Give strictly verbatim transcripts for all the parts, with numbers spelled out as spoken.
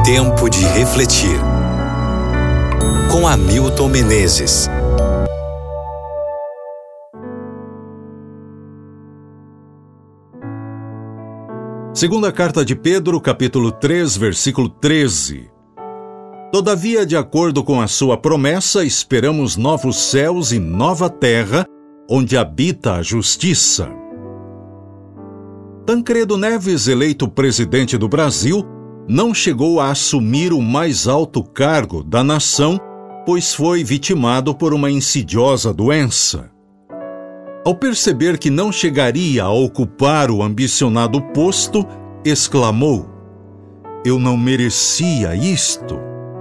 Tempo de refletir. Com Hamilton Menezes. Segunda carta de Pedro, capítulo três, versículo treze. Todavia, de acordo com a sua promessa, esperamos novos céus e nova terra, onde habita a justiça. Tancredo Neves, eleito presidente do Brasil, não chegou a assumir o mais alto cargo da nação, pois foi vitimado por uma insidiosa doença. Ao perceber que não chegaria a ocupar o ambicionado posto, exclamou: "Eu não merecia isto."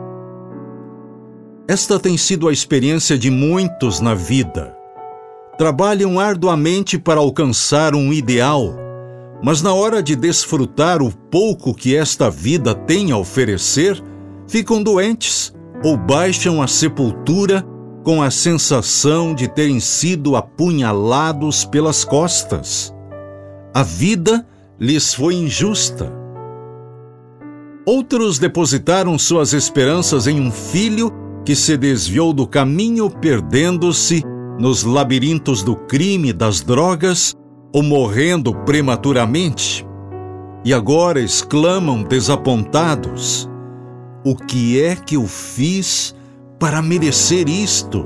Esta tem sido a experiência de muitos na vida. Trabalham arduamente para alcançar um ideal, mas na hora de desfrutar o pouco que esta vida tem a oferecer, ficam doentes ou baixam à sepultura com a sensação de terem sido apunhalados pelas costas. A vida lhes foi injusta. Outros depositaram suas esperanças em um filho que se desviou do caminho, perdendo-se nos labirintos do crime e das drogas, ou morrendo prematuramente, e agora exclamam desapontados: "O que é que eu fiz para merecer isto?"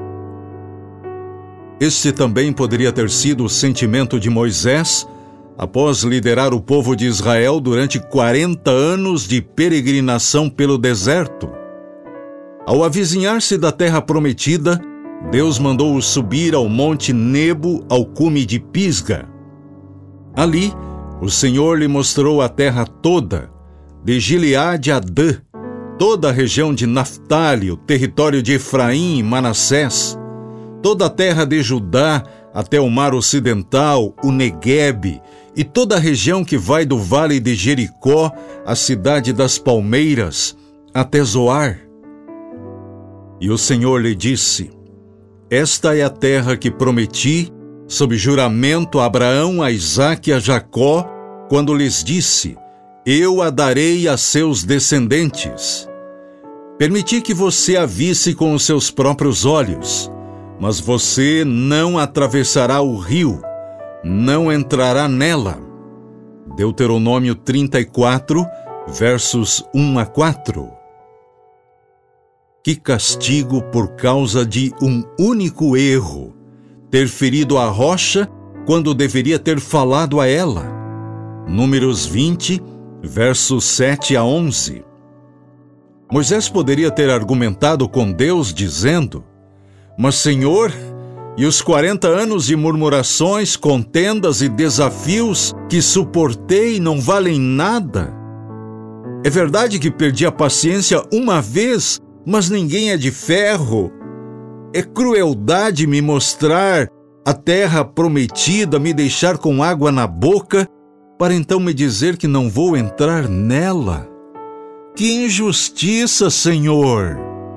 Este também poderia ter sido o sentimento de Moisés após liderar o povo de Israel durante quarenta anos de peregrinação pelo deserto. Ao avizinhar-se da terra prometida, Deus mandou-o subir ao monte Nebo, ao cume de Pisga. Ali, o Senhor lhe mostrou a terra toda, de Gileade a Dan, toda a região de Naftali, o território de Efraim e Manassés, toda a terra de Judá até o mar ocidental, o Neguebe, e toda a região que vai do vale de Jericó, a cidade das palmeiras, até Zoar. E o Senhor lhe disse: "Esta é a terra que prometi, sob juramento, a Abraão, a Isaque e a Jacó, quando lhes disse: eu a darei a seus descendentes. Permiti que você a visse com os seus próprios olhos, mas você não atravessará o rio, não entrará nela." Deuteronômio trinta e quatro, versos um a quatro. Que castigo por causa de um único erro, ter ferido a rocha quando deveria ter falado a ela. Números vinte, versos sete a onze. Moisés poderia ter argumentado com Deus dizendo: "Mas, Senhor, e os quarenta anos de murmurações, contendas e desafios que suportei não valem nada? É verdade que perdi a paciência uma vez, mas ninguém é de ferro. É crueldade me mostrar a terra prometida, me deixar com água na boca, para então me dizer que não vou entrar nela. Que injustiça, Senhor!"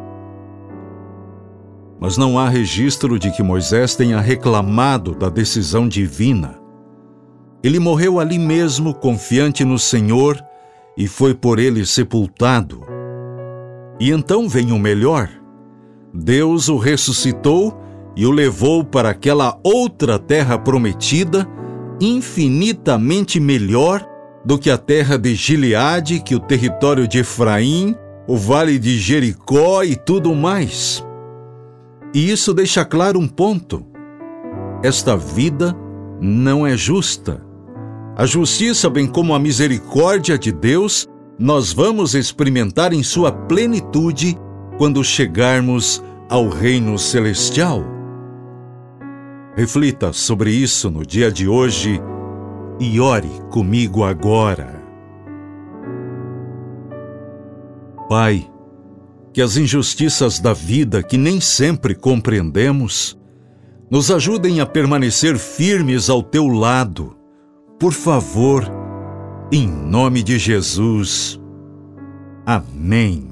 Mas não há registro de que Moisés tenha reclamado da decisão divina. Ele morreu ali mesmo, confiante no Senhor, e foi por ele sepultado. E então vem o melhor. Deus o ressuscitou e o levou para aquela outra terra prometida, infinitamente melhor do que a terra de Gileade, que o território de Efraim, o vale de Jericó e tudo mais. E isso deixa claro um ponto: esta vida não é justa. A justiça, bem como a misericórdia de Deus, nós vamos experimentar em sua plenitude quando chegarmos ao reino celestial. Reflita sobre isso no dia de hoje e ore comigo agora. Pai, que as injustiças da vida, que nem sempre compreendemos, nos ajudem a permanecer firmes ao teu lado. Por favor, em nome de Jesus. Amém.